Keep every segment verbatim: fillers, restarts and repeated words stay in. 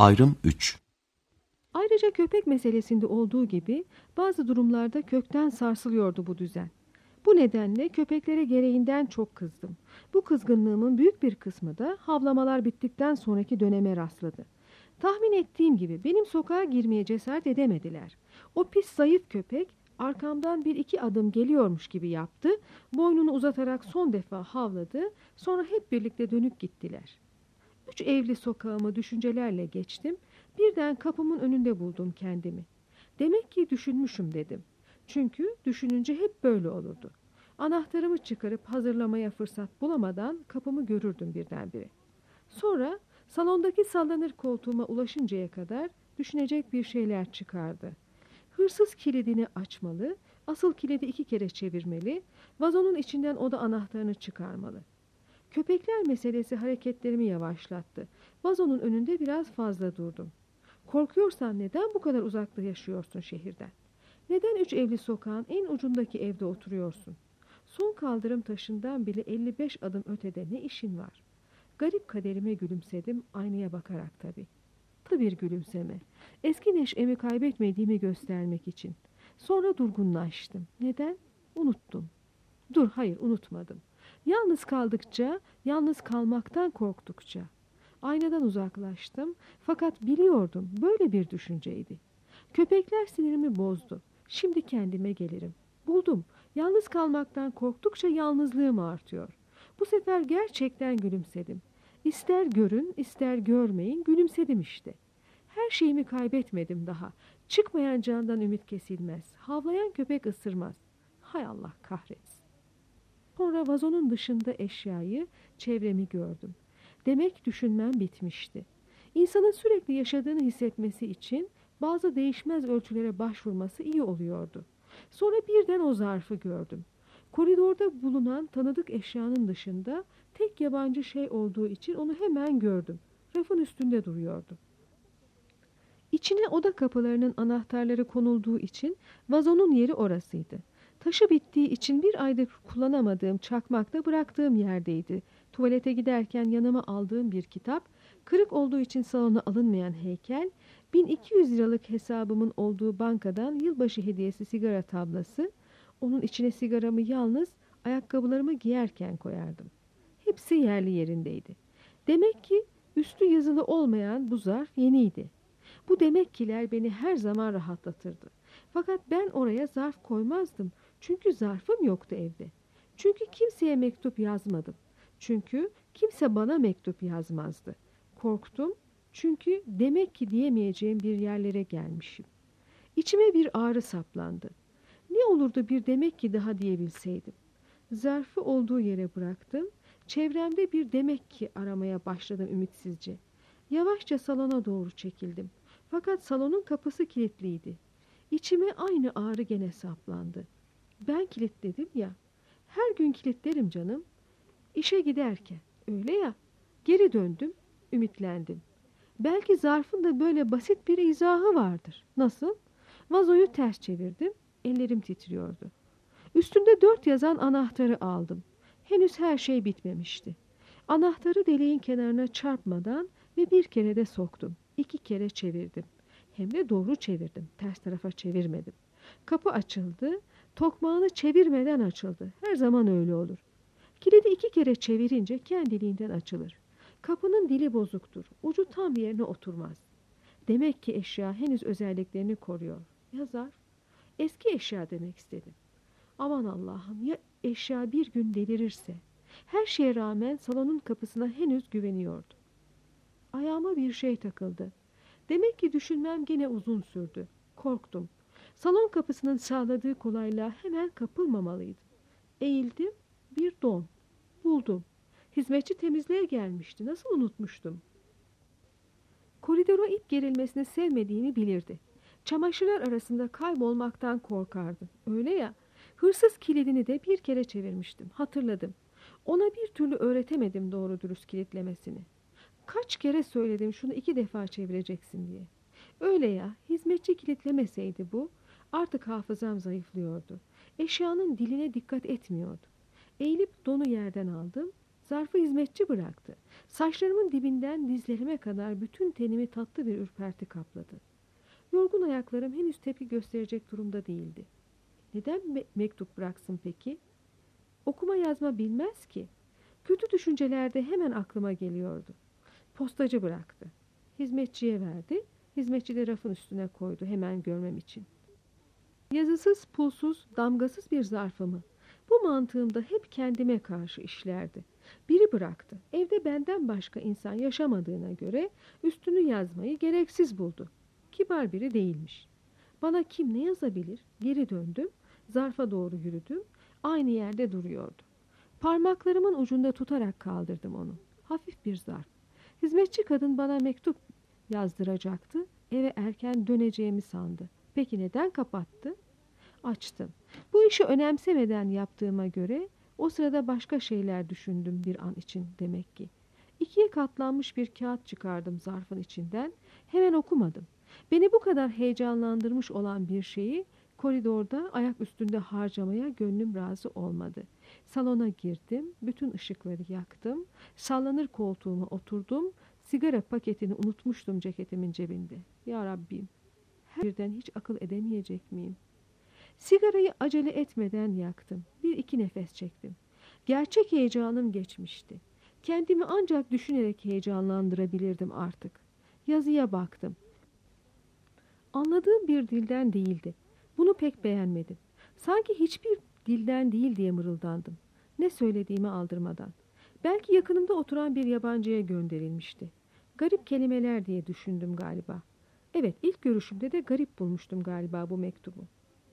Ayrım üç. Ayrıca köpek meselesinde olduğu gibi bazı durumlarda kökten sarsılıyordu bu düzen. Bu nedenle köpeklere gereğinden çok kızdım. Bu kızgınlığımın büyük bir kısmı da havlamalar bittikten sonraki döneme rastladı. Tahmin ettiğim gibi benim sokağa girmeye cesaret edemediler. O pis zayıf köpek arkamdan bir iki adım geliyormuş gibi yaptı, boynunu uzatarak son defa havladı, sonra hep birlikte dönüp gittiler. Üç evli sokağımı düşüncelerle geçtim, birden kapımın önünde buldum kendimi. Demek ki düşünmüşüm dedim. Çünkü düşününce hep böyle olurdu. Anahtarımı çıkarıp hazırlamaya fırsat bulamadan kapımı görürdüm birdenbire. Sonra salondaki sallanır koltuğuma ulaşıncaya kadar düşünecek bir şeyler çıkardı. Hırsız kilidini açmalı, asıl kilidi iki kere çevirmeli, vazonun içinden oda anahtarını çıkarmalı. Köpekler meselesi hareketlerimi yavaşlattı. Vazonun önünde biraz fazla durdum. Korkuyorsan neden bu kadar uzakta yaşıyorsun şehirden? Neden üç evli sokağın en ucundaki evde oturuyorsun? Son kaldırım taşından bile elli beş adım ötede ne işin var? Garip kaderime gülümsedim, aynaya bakarak tabii. Tatlı bir gülümseme. Eski neşemi kaybetmediğimi göstermek için. Sonra durgunlaştım. Neden? Unuttum. Dur, hayır, unutmadım. Yalnız kaldıkça, yalnız kalmaktan korktukça. Aynadan uzaklaştım, fakat biliyordum böyle bir düşünceydi. Köpekler sinirimi bozdu. Şimdi kendime gelirim. Buldum. Yalnız kalmaktan korktukça yalnızlığım artıyor. Bu sefer gerçekten gülümsedim. İster görün, ister görmeyin, gülümsedim işte. Her şeyimi kaybetmedim daha. Çıkmayan candan ümit kesilmez. Havlayan köpek ısırmaz. Hay Allah kahretsin. Sonra vazonun dışında eşyayı, çevremi gördüm. Demek düşünmem bitmişti. İnsanın sürekli yaşadığını hissetmesi için bazı değişmez ölçülere başvurması iyi oluyordu. Sonra birden o zarfı gördüm. Koridorda bulunan tanıdık eşyanın dışında tek yabancı şey olduğu için onu hemen gördüm. Rafın üstünde duruyordu. İçine oda kapılarının anahtarları konulduğu için vazonun yeri orasıydı. Taşı bittiği için bir aydır kullanamadığım çakmak da bıraktığım yerdeydi. Tuvalete giderken yanıma aldığım bir kitap, kırık olduğu için salona alınmayan heykel, bin iki yüz liralık hesabımın olduğu bankadan yılbaşı hediyesi sigara tablası, onun içine sigaramı yalnız ayakkabılarımı giyerken koyardım. Hepsi yerli yerindeydi. Demek ki üstü yazılı olmayan bu zarf yeniydi. Bu demekkiler beni her zaman rahatlatırdı. Fakat ben oraya zarf koymazdım. Çünkü zarfım yoktu evde. Çünkü kimseye mektup yazmadım. Çünkü kimse bana mektup yazmazdı. Korktum çünkü demek ki diyemeyeceğim bir yerlere gelmişim. İçime bir ağrı saplandı. Ne olurdu bir demek ki daha diyebilseydim. Zarfı olduğu yere bıraktım. Çevremde bir demek ki aramaya başladım ümitsizce. Yavaşça salona doğru çekildim. Fakat salonun kapısı kilitliydi. İçime aynı ağrı gene saplandı. Ben kilitledim ya. Her gün kilitlerim canım. İşe giderken. Öyle ya. Geri döndüm. Ümitlendim. Belki zarfın da böyle basit bir izahı vardır. Nasıl? Vazoyu ters çevirdim. Ellerim titriyordu. Üstünde dört yazan anahtarı aldım. Henüz her şey bitmemişti. Anahtarı deliğin kenarına çarpmadan ve bir kere de soktum. İki kere çevirdim. Hem de doğru çevirdim. Ters tarafa çevirmedim. Kapı açıldı. Tokmağını çevirmeden açıldı. Her zaman öyle olur. Kilidi iki kere çevirince kendiliğinden açılır. Kapının dili bozuktur. Ucu tam yerine oturmaz. Demek ki eşya henüz özelliklerini koruyor. Ya zarf? Eski eşya demek istedim. Aman Allah'ım, ya eşya bir gün delirirse? Her şeye rağmen salonun kapısına henüz güveniyordum. Ayağıma bir şey takıldı. Demek ki düşünmem gene uzun sürdü. Korktum. Salon kapısının sağladığı kolaylığa hemen kapılmamalıydım. Eğildim, bir don. Buldum. Hizmetçi temizliğe gelmişti. Nasıl unutmuştum? Koridora ip gerilmesini sevmediğimi bilirdi. Çamaşırlar arasında kaybolmaktan korkardı. Öyle ya, hırsız kilidini de bir kere çevirmiştim. Hatırladım. Ona bir türlü öğretemedim doğru dürüst kilitlemesini. Kaç kere söyledim şunu iki defa çevireceksin diye. Öyle ya, hizmetçi kilitlemeseydi bu, artık hafızam zayıflıyordu. Eşyanın diline dikkat etmiyordu. Eğilip donu yerden aldım, Zarfı hizmetçi bıraktı. Saçlarımın dibinden dizlerime kadar bütün tenimi tatlı bir ürperti kapladı. Yorgun ayaklarım henüz tepki gösterecek durumda değildi. Neden me- mektup bıraksın peki? Okuma yazma bilmez ki. Kötü düşünceler de hemen aklıma geliyordu. Postacı bıraktı. Hizmetçiye verdi. Hizmetçi de rafın üstüne koydu hemen görmem için. Yazısız, pulsuz, damgasız bir zarfı mı? Bu mantığımda hep kendime karşı işlerdi. Biri bıraktı. Evde benden başka insan yaşamadığına göre üstünü yazmayı gereksiz buldu. Kibar biri değilmiş. Bana kim ne yazabilir? Geri döndüm. Zarfa doğru yürüdüm. Aynı yerde duruyordu. Parmaklarımın ucunda tutarak kaldırdım onu. Hafif bir zarf. Hizmetçi kadın bana mektup yazdıracaktı. Eve erken döneceğimi sandı. Peki neden kapattı? Açtım. Bu işi önemsemeden yaptığıma göre o sırada başka şeyler düşündüm bir an için demek ki. İkiye katlanmış bir kağıt çıkardım zarfın içinden. Hemen okumadım. Beni bu kadar heyecanlandırmış olan bir şeyi koridorda ayak üstünde harcamaya gönlüm razı olmadı. Salona girdim, bütün ışıkları yaktım, sallanır koltuğuma oturdum, sigara paketini unutmuştum ceketimin cebinde. Ya Rabbim, her birden hiç akıl edemeyecek miyim? Sigarayı acele etmeden yaktım. Bir iki nefes çektim. Gerçek heyecanım geçmişti. Kendimi ancak düşünerek heyecanlandırabilirdim artık. Yazıya baktım. Anladığım bir dilden değildi. Bunu pek beğenmedim. Sanki hiçbir dilden değil diye mırıldandım. Ne söylediğimi aldırmadan. Belki yakınımda oturan bir yabancıya gönderilmişti. Garip kelimeler diye düşündüm galiba. Evet, ilk görüşümde de garip bulmuştum galiba bu mektubu.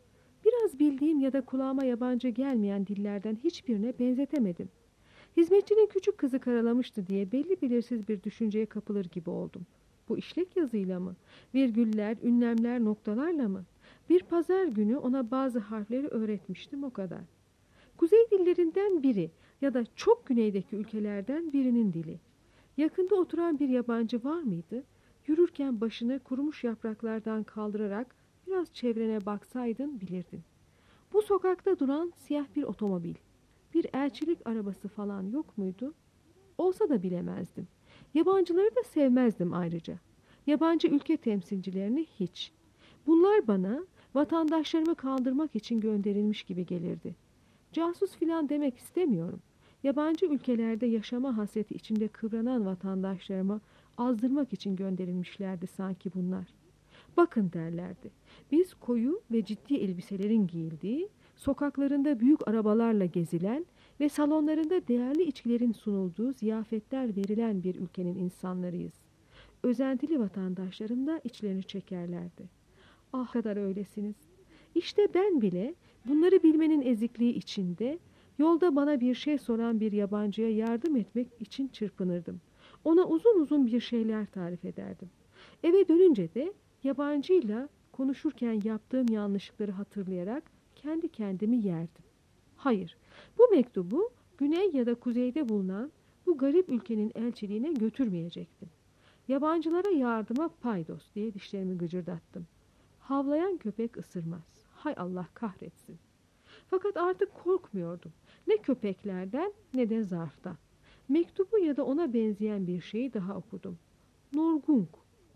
Biraz bildiğim ya da kulağıma yabancı gelmeyen dillerden hiçbirine benzetemedim. Hizmetçinin küçük kızı karalamıştı diye belli belirsiz bir düşünceye kapılır gibi oldum. Bu işlek yazıyla mı? Virgüller, ünlemler, noktalarla mı? Bir pazar günü ona bazı harfleri öğretmiştim, o kadar. Kuzey dillerinden biri ya da çok güneydeki ülkelerden birinin dili. Yakında oturan bir yabancı var mıydı? Yürürken başını kurumuş yapraklardan kaldırarak biraz çevrene baksaydın bilirdin. Bu sokakta duran siyah bir otomobil, bir elçilik arabası falan yok muydu? Olsa da bilemezdim. Yabancıları da sevmezdim ayrıca. Yabancı ülke temsilcilerini hiç. Bunlar bana vatandaşlarımı kandırmak için gönderilmiş gibi gelirdi. Casus filan demek istemiyorum. Yabancı ülkelerde yaşama hasreti içinde kıvranan vatandaşlarımı azdırmak için gönderilmişlerdi sanki bunlar. Bakın derlerdi. Biz koyu ve ciddi elbiselerin giyildiği, sokaklarında büyük arabalarla gezilen ve salonlarında değerli içkilerin sunulduğu ziyafetler verilen bir ülkenin insanlarıyız. Özentili vatandaşlarım da içlerini çekerlerdi. Ah kadar öylesiniz. İşte ben bile bunları bilmenin ezikliği içinde yolda bana bir şey soran bir yabancıya yardım etmek için çırpınırdım. Ona uzun uzun bir şeyler tarif ederdim. Eve dönünce de yabancıyla konuşurken yaptığım yanlışlıkları hatırlayarak kendi kendimi yerdim. Hayır, bu mektubu güney ya da kuzeyde bulunan bu garip ülkenin elçiliğine götürmeyecektim. Yabancılara yardıma paydos diye dişlerimi gıcırdattım. Havlayan köpek ısırmaz. Hay Allah kahretsin. Fakat artık korkmuyordum. Ne köpeklerden ne de zarftan. Mektubu ya da ona benzeyen bir şeyi daha okudum. Norgung.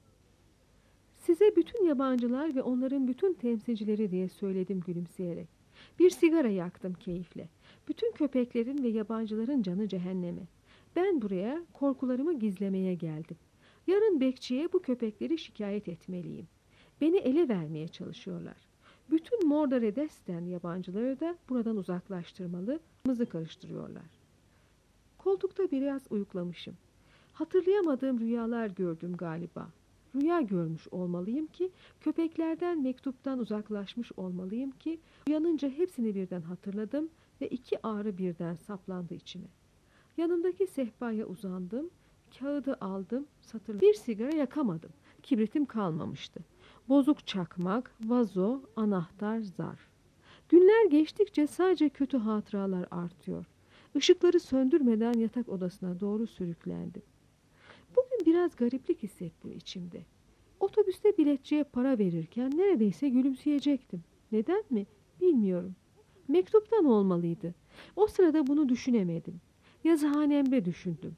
Size bütün yabancılar ve onların bütün temsilcileri diye söyledim gülümseyerek. Bir sigara yaktım keyifle. Bütün köpeklerin ve yabancıların canı cehenneme. Ben buraya korkularımı gizlemeye geldim. Yarın bekçiye bu köpekleri şikayet etmeliyim. Beni ele vermeye çalışıyorlar. Bütün Mordaredesten yabancıları da buradan uzaklaştırmalı, mızı karıştırıyorlar. Koltukta biraz uyuklamışım. Hatırlayamadığım rüyalar gördüm galiba. Rüya görmüş olmalıyım ki, köpeklerden, mektuptan uzaklaşmış olmalıyım ki, uyanınca hepsini birden hatırladım ve iki ağrı birden saplandı içime. Yanımdaki sehpaya uzandım, kağıdı aldım, satırladım. Bir sigara yakamadım. Kibritim kalmamıştı. Bozuk çakmak, vazo, anahtar, zarf. Günler geçtikçe sadece kötü hatıralar artıyor. Işıkları söndürmeden yatak odasına doğru sürüklendim. Bugün biraz gariplik hissettim içimde. Otobüste biletçiye para verirken neredeyse gülümseyecektim. Neden mi? Bilmiyorum. Mektuptan olmalıydı. O sırada bunu düşünemedim. Yazıhanemde düşündüm.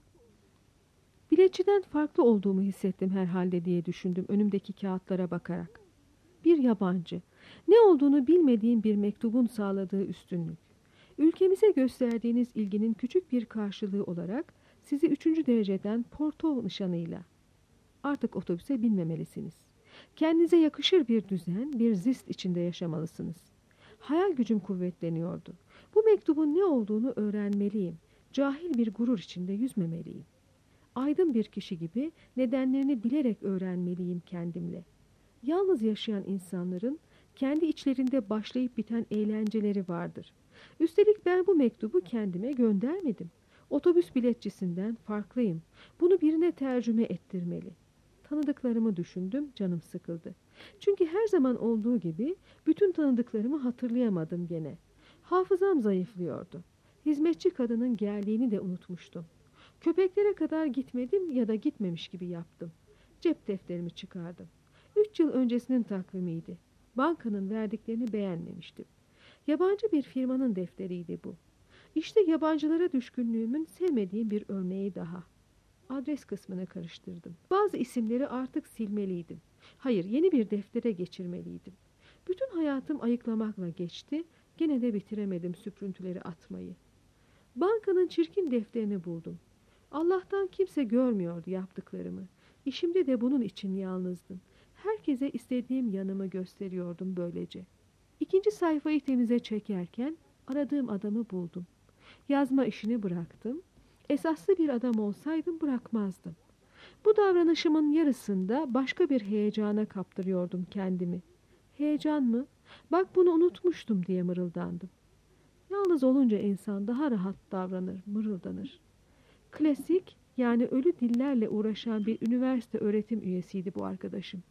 Biletçiden farklı olduğumu hissettim herhalde diye düşündüm önümdeki kağıtlara bakarak. Bir yabancı, ne olduğunu bilmediğim bir mektubun sağladığı üstünlük. Ülkemize gösterdiğiniz ilginin küçük bir karşılığı olarak sizi üçüncü dereceden Porto nişanıyla. Artık otobüse binmemelisiniz. Kendinize yakışır bir düzen, bir zist içinde yaşamalısınız. Hayal gücüm kuvvetleniyordu. Bu mektubun ne olduğunu öğrenmeliyim. Cahil bir gurur içinde yüzmemeliyim. Aydın bir kişi gibi nedenlerini bilerek öğrenmeliyim kendimle. Yalnız yaşayan insanların kendi içlerinde başlayıp biten eğlenceleri vardır. Üstelik ben bu mektubu kendime göndermedim. Otobüs biletçisinden farklıyım. Bunu birine tercüme ettirmeli. Tanıdıklarımı düşündüm, canım sıkıldı. Çünkü her zaman olduğu gibi bütün tanıdıklarımı hatırlayamadım gene. Hafızam zayıflıyordu. Hizmetçi kadının geldiğini de unutmuştum. Köpeklere kadar gitmedim ya da gitmemiş gibi yaptım. Cep defterimi çıkardım. Üç yıl öncesinin takvimiydi. Bankanın verdiklerini beğenmemiştim. Yabancı bir firmanın defteriydi bu. İşte yabancılara düşkünlüğümün sevmediğim bir örneği daha. Adres kısmını karıştırdım. Bazı isimleri artık silmeliydim. Hayır, yeni bir deftere geçirmeliydim. Bütün hayatım ayıklamakla geçti. Gene de bitiremedim süprüntüleri atmayı. Bankanın çirkin defterini buldum. Allah'tan kimse görmüyordu yaptıklarımı. İşimde de bunun için yalnızdım. Herkese istediğim yanımı gösteriyordum böylece. İkinci sayfayı temize çekerken aradığım adamı buldum. Yazma işini bıraktım. Esaslı bir adam olsaydım bırakmazdım. Bu davranışımın yarısında başka bir heyecana kaptırıyordum kendimi. Heyecan mı? Bak bunu unutmuştum diye mırıldandım. Yalnız olunca insan daha rahat davranır, mırıldanır. Klasik, yani ölü dillerle uğraşan bir üniversite öğretim üyesiydi bu arkadaşım.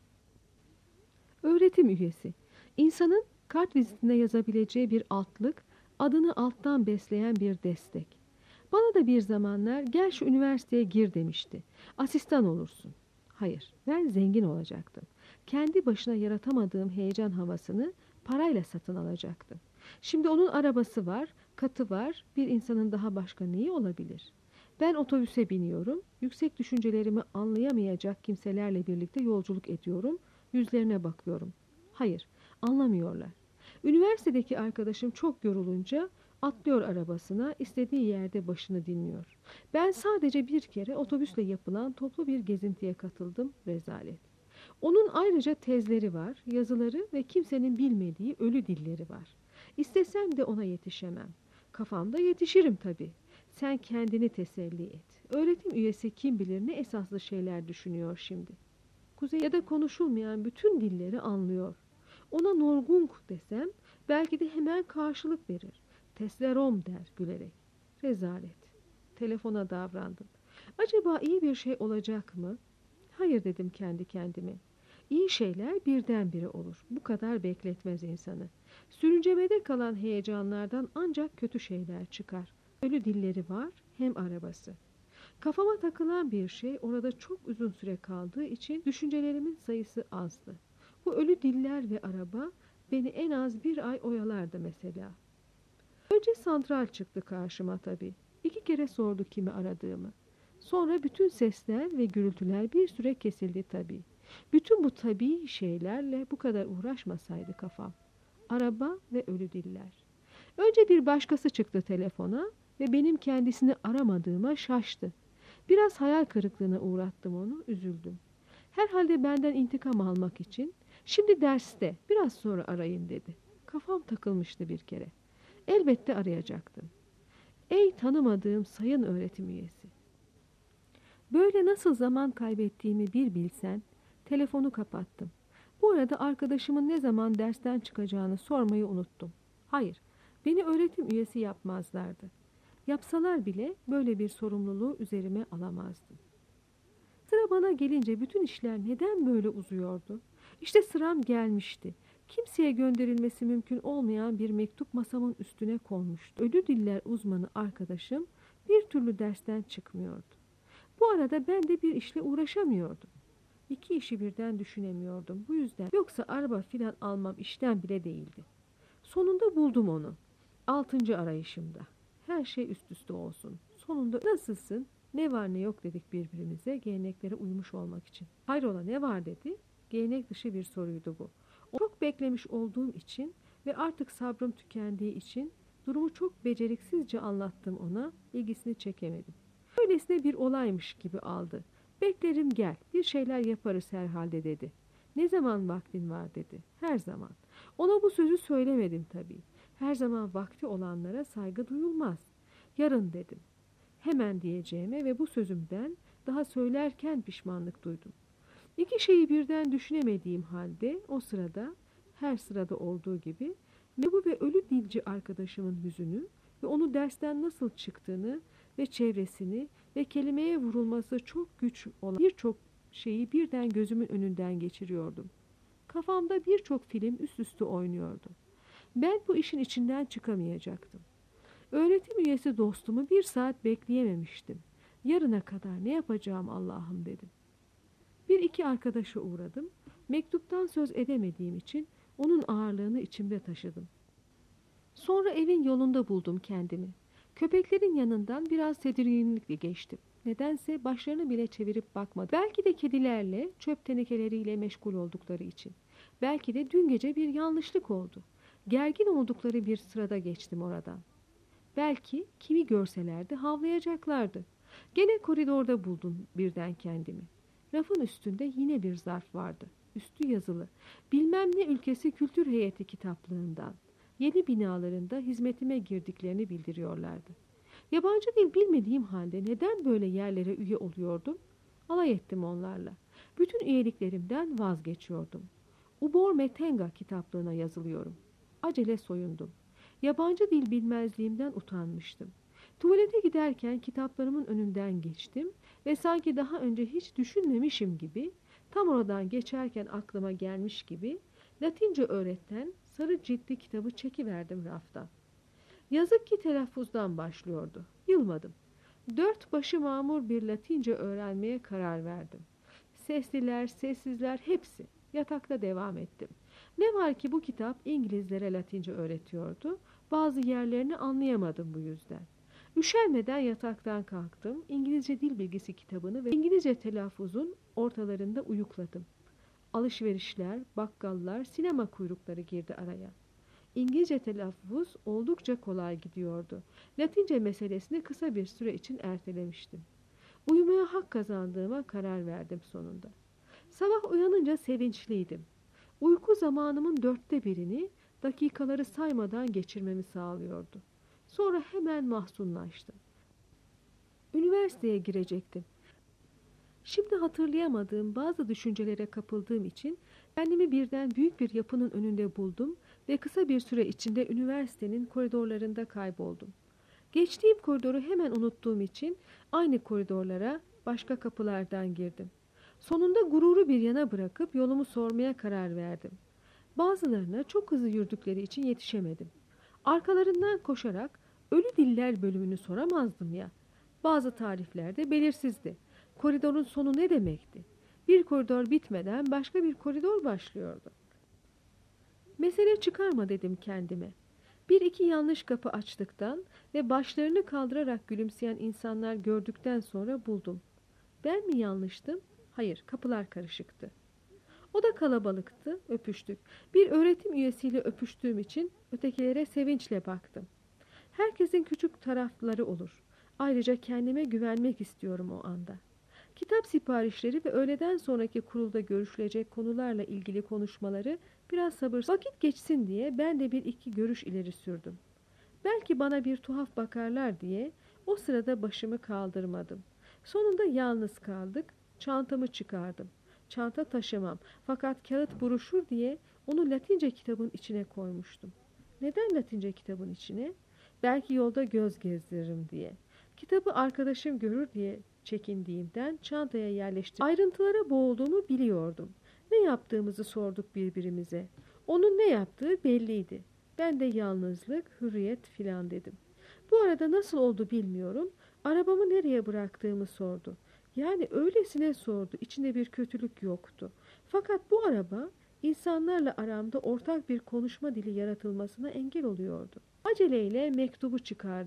Öğretim üyesi, insanın kart vizitine yazabileceği bir altlık, adını alttan besleyen bir destek. Bana da bir zamanlar gel şu üniversiteye gir demişti. Asistan olursun. Hayır, ben zengin olacaktım. Kendi başına yaratamadığım heyecan havasını parayla satın alacaktım. Şimdi onun arabası var, katı var, bir insanın daha başka neyi olabilir? Ben otobüse biniyorum, yüksek düşüncelerimi anlayamayacak kimselerle birlikte yolculuk ediyorum, yüzlerine bakıyorum. Hayır, anlamıyorlar. Üniversitedeki arkadaşım çok yorulunca atlıyor arabasına, istediği yerde başını dinliyor. Ben sadece bir kere otobüsle yapılan toplu bir gezintiye katıldım, rezalet. Onun ayrıca tezleri var, yazıları ve kimsenin bilmediği ölü dilleri var. İstesem de ona yetişemem. Kafamda yetişirim tabii. Sen kendini teselli et. Öğretim üyesi kim bilir ne esaslı şeyler düşünüyor şimdi. Kuzey ya da konuşulmayan bütün dilleri anlıyor. Ona Norgung desem belki de hemen karşılık verir. Teslerom der gülerek. Rezalet. Telefona davrandım. Acaba iyi bir şey olacak mı? Hayır dedim kendi kendime. İyi şeyler birdenbire olur. Bu kadar bekletmez insanı. Sürüncemede kalan heyecanlardan ancak kötü şeyler çıkar. Ölü dilleri var, hem arabası. Kafama takılan bir şey orada çok uzun süre kaldığı için düşüncelerimin sayısı azdı. Bu ölü diller ve araba beni en az bir ay oyalardı mesela. Önce santral çıktı karşıma tabii. İki kere sordu kimi aradığımı. Sonra bütün sesler ve gürültüler bir süre kesildi tabii. Bütün bu tabii şeylerle bu kadar uğraşmasaydı kafam. Araba ve ölü diller. Önce bir başkası çıktı telefona ve benim kendisini aramadığıma şaştı. Biraz hayal kırıklığına uğrattım onu, üzüldüm. Herhalde benden intikam almak için, şimdi derste, biraz sonra arayın dedi. Kafam takılmıştı bir kere. Elbette arayacaktım. Ey tanımadığım sayın öğretim üyesi. Böyle nasıl zaman kaybettiğimi bir bilsen, telefonu kapattım. Bu arada arkadaşımın ne zaman dersten çıkacağını sormayı unuttum. Hayır, beni öğretim üyesi yapmazlardı. Yapsalar bile böyle bir sorumluluğu üzerime alamazdım. Sıra bana gelince bütün işler neden böyle uzuyordu? İşte sıram gelmişti. Kimseye gönderilmesi mümkün olmayan bir mektup masamın üstüne konmuştu. Ölü diller uzmanı arkadaşım bir türlü dersten çıkmıyordu. Bu arada ben de bir işle uğraşamıyordum. İki işi birden düşünemiyordum. Bu yüzden yoksa araba filan almam işten bile değildi. Sonunda buldum onu. Altıncı arayışımda. Her şey üst üste olsun. Sonunda nasılsın, ne var ne yok dedik birbirimize, geleneklere uymuş olmak için. Hayrola ne var dedi. Gelenek dışı bir soruydu bu. O çok beklemiş olduğum için ve artık sabrım tükendiği için durumu çok beceriksizce anlattım ona, ilgisini çekemedim. Öylesine bir olaymış gibi aldı. Beklerim gel, bir şeyler yaparız herhalde dedi. Ne zaman vaktin var dedi. Her zaman. Ona bu sözü söylemedim tabii. Her zaman vakti olanlara saygı duyulmaz. Yarın dedim. Hemen diyeceğime ve bu sözümden daha söylerken pişmanlık duydum. İki şeyi birden düşünemediğim halde o sırada, her sırada olduğu gibi Mebu ve ölü dilci arkadaşımın yüzünü ve onu dersten nasıl çıktığını ve çevresini ve kelimeye vurulması çok güç olan birçok şeyi birden gözümün önünden geçiriyordum. Kafamda birçok film üst üste oynuyordu. Ben bu işin içinden çıkamayacaktım. Öğretim üyesi dostumu bir saat bekleyememiştim. Yarına kadar ne yapacağım Allah'ım dedim. Bir iki arkadaşa uğradım. Mektuptan söz edemediğim için onun ağırlığını içimde taşıdım. Sonra evin yolunda buldum kendimi. Köpeklerin yanından biraz tedirginlikle geçtim. Nedense başlarını bile çevirip bakmadı. Belki de kedilerle, çöp tenekeleriyle meşgul oldukları için. Belki de dün gece bir yanlışlık oldu. Gergin oldukları bir sırada geçtim oradan. Belki kimi görselerdi havlayacaklardı. Gene koridorda buldum birden kendimi. Rafın üstünde yine bir zarf vardı. Üstü yazılı. Bilmem ne ülkesi kültür heyeti kitaplığından. Yeni binalarında hizmetime girdiklerini bildiriyorlardı. Yabancı dil bilmediğim halde neden böyle yerlere üye oluyordum? Alay ettim onlarla. Bütün üyeliklerimden vazgeçiyordum. Ubor Metenga kitaplığına yazılıyorum. Acele soyundum. Yabancı dil bilmezliğimden utanmıştım. Tuvalete giderken kitaplarımın önünden geçtim ve sanki daha önce hiç düşünmemişim gibi, tam oradan geçerken aklıma gelmiş gibi Latince öğreten sarı ciltli kitabı çekiverdim raftan. Yazık ki telaffuzdan başlıyordu. Yılmadım. Dört başı mamur bir Latince öğrenmeye karar verdim. Sesliler, sessizler hepsi. Yatakta devam ettim. Ne var ki bu kitap İngilizlere Latince öğretiyordu. Bazı yerlerini anlayamadım bu yüzden. Üşenmeden yataktan kalktım. İngilizce dil bilgisi kitabını ve İngilizce telaffuzun ortalarında uyukladım. Alışverişler, bakkallar, sinema kuyrukları girdi araya. İngilizce telaffuz oldukça kolay gidiyordu. Latince meselesini kısa bir süre için ertelemiştim. Uyumaya hak kazandığıma karar verdim sonunda. Sabah uyanınca sevinçliydim. Uyku zamanımın dörtte birini dakikaları saymadan geçirmemi sağlıyordu. Sonra hemen mahzunlaştım. Üniversiteye girecektim. Şimdi hatırlayamadığım bazı düşüncelere kapıldığım için kendimi birden büyük bir yapının önünde buldum ve kısa bir süre içinde üniversitenin koridorlarında kayboldum. Geçtiğim koridoru hemen unuttuğum için aynı koridorlara başka kapılardan girdim. Sonunda gururu bir yana bırakıp yolumu sormaya karar verdim. Bazılarına çok hızlı yürüdükleri için yetişemedim. Arkalarından koşarak ölü diller bölümünü soramazdım ya. Bazı tariflerde belirsizdi. Koridorun sonu ne demekti? Bir koridor bitmeden başka bir koridor başlıyordu. Mesele çıkarma dedim kendime. Bir iki yanlış kapı açtıktan ve başlarını kaldırarak gülümseyen insanlar gördükten sonra buldum. Ben mi yanlıştım? Hayır, kapılar karışıktı. O da kalabalıktı, öpüştük. Bir öğretim üyesiyle öpüştüğüm için ötekilere sevinçle baktım. Herkesin küçük tarafları olur. Ayrıca kendime güvenmek istiyorum o anda. Kitap siparişleri ve öğleden sonraki kurulda görüşülecek konularla ilgili konuşmaları biraz sabırsız vakit geçsin diye ben de bir iki görüş ileri sürdüm. Belki bana bir tuhaf bakarlar diye o sırada başımı kaldırmadım. Sonunda yalnız kaldık, çantamı çıkardım. Çanta taşımam fakat kağıt buruşur diye onu Latince kitabın içine koymuştum. Neden Latince kitabın içine? Belki yolda göz gezdiririm diye. Kitabı arkadaşım görür diye çekindiğimden çantaya yerleştirdim. Ayrıntılara boğulduğumu biliyordum. Ne yaptığımızı sorduk birbirimize. Onun ne yaptığı belliydi. Ben de yalnızlık, hürriyet filan dedim. Bu arada nasıl oldu bilmiyorum. Arabamı nereye bıraktığımı sordu. Yani öylesine sordu. İçinde bir kötülük yoktu. Fakat bu araba insanlarla aramda ortak bir konuşma dili yaratılmasına engel oluyordu. Aceleyle mektubu çıkardım.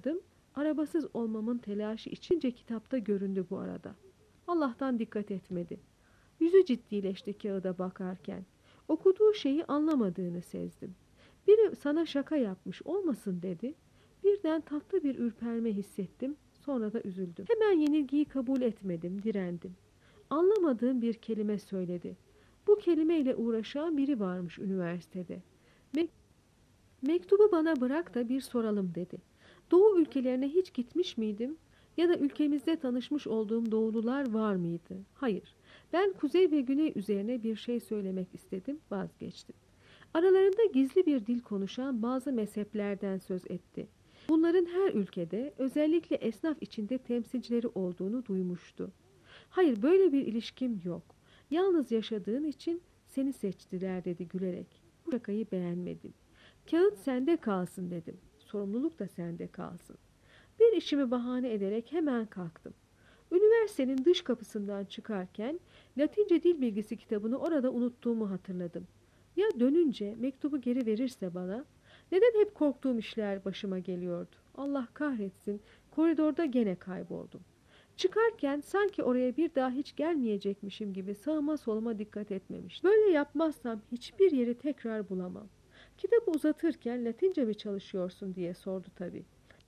Arabasız olmamın telaşı içince kitapta göründü bu arada. Allah'tan dikkat etmedi. Yüzü ciddileşti kağıda bakarken. Okuduğu şeyi anlamadığını sezdim. Biri sana şaka yapmış olmasın dedi. Birden tatlı bir ürperme hissettim. Sonra da üzüldüm. Hemen yenilgiyi kabul etmedim, direndim. Anlamadığım bir kelime söyledi. Bu kelimeyle uğraşan biri varmış üniversitede. Me Mektubu bana bırak da bir soralım dedi. Doğu ülkelerine hiç gitmiş miydim? Ya da ülkemizde tanışmış olduğum doğulular var mıydı? Hayır. Ben kuzey ve güney üzerine bir şey söylemek istedim, vazgeçtim. Aralarında gizli bir dil konuşan bazı mezheplerden söz etti. Bunların her ülkede, özellikle esnaf içinde temsilcileri olduğunu duymuştu. Hayır, böyle bir ilişkim yok. Yalnız yaşadığın için seni seçtiler dedi gülerek. Bu şakayı beğenmedim. Kağıt sende kalsın dedim. Sorumluluk da sende kalsın. Bir işimi bahane ederek hemen kalktım. Üniversitenin dış kapısından çıkarken Latince dil bilgisi kitabını orada unuttuğumu hatırladım. Ya dönünce mektubu geri verirse bana? Neden hep korktuğum işler başıma geliyordu? Allah kahretsin, koridorda gene kayboldum. Çıkarken sanki oraya bir daha hiç gelmeyecekmişim gibi sağıma soluma dikkat etmemiştim. Böyle yapmazsam hiçbir yeri tekrar bulamam. Kitabı uzatırken Latince mi çalışıyorsun diye sordu tabii.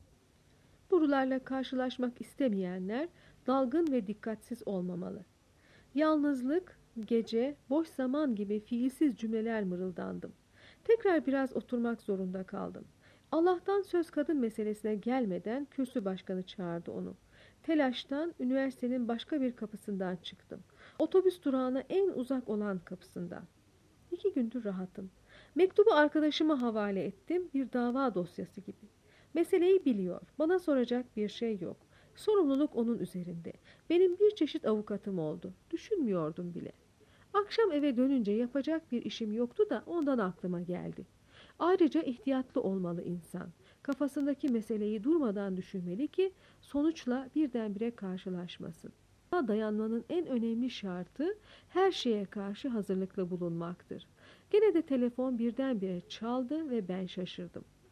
Sorularla karşılaşmak istemeyenler dalgın ve dikkatsiz olmamalı. Yalnızlık, gece, boş zaman gibi fiilsiz cümleler mırıldandım. Tekrar biraz oturmak zorunda kaldım. Allah'tan söz kadın meselesine gelmeden kürsü başkanı çağırdı onu. Telaştan üniversitenin başka bir kapısından çıktım. Otobüs durağına en uzak olan kapısından. İki gündür rahatım. Mektubu arkadaşıma havale ettim, bir dava dosyası gibi. Meseleyi biliyor, bana soracak bir şey yok. Sorumluluk onun üzerinde. Benim bir çeşit avukatım oldu. Düşünmüyordum bile. Akşam eve dönünce yapacak bir işim yoktu da ondan aklıma geldi. Ayrıca ihtiyatlı olmalı insan. Kafasındaki meseleyi durmadan düşünmeli ki sonuçla birdenbire karşılaşmasın. Dayanmanın en önemli şartı her şeye karşı hazırlıklı bulunmaktır. Gene de telefon birdenbire çaldı ve ben şaşırdım.